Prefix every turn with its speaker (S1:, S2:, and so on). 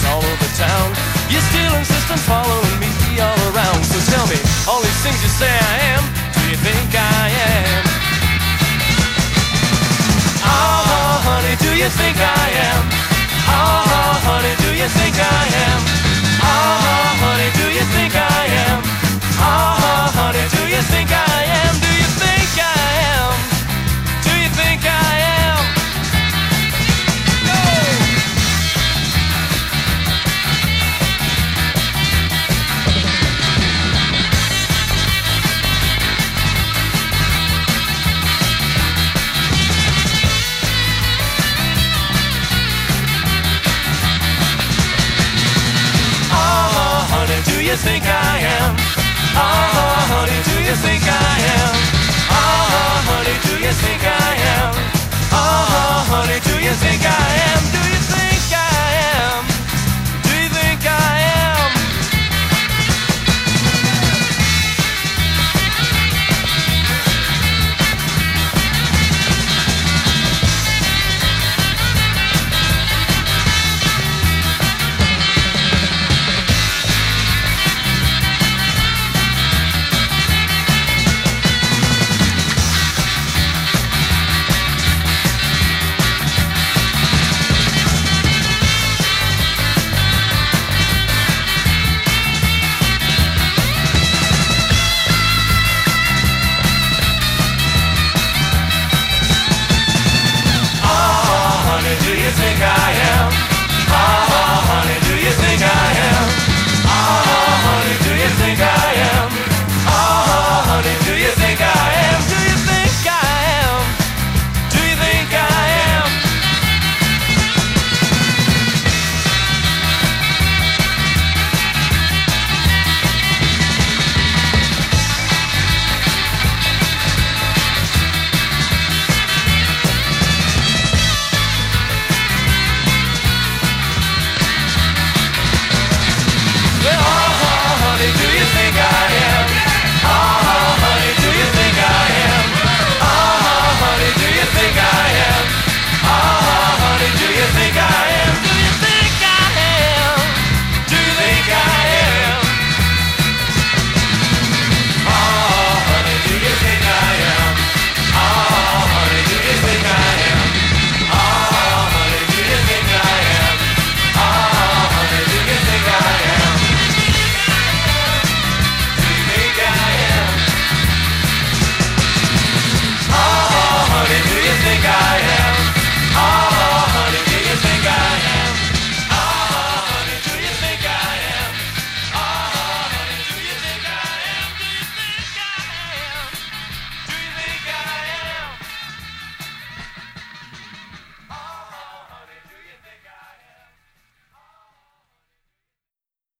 S1: circus all over town. You still insist on following me all around. So tell me, all these things you say I am, do you think I am? Oh, honey, do you think I am? Oh, honey, do you think I am? Oh, honey, do you think I am? Oh, honey, do you think I am? Do you think I am? Do you think I am? Go! Oh, honey, do you think I am? Oh, honey, do you think I am? Oh, honey, do you think I am? Oh, honey, do you think I am?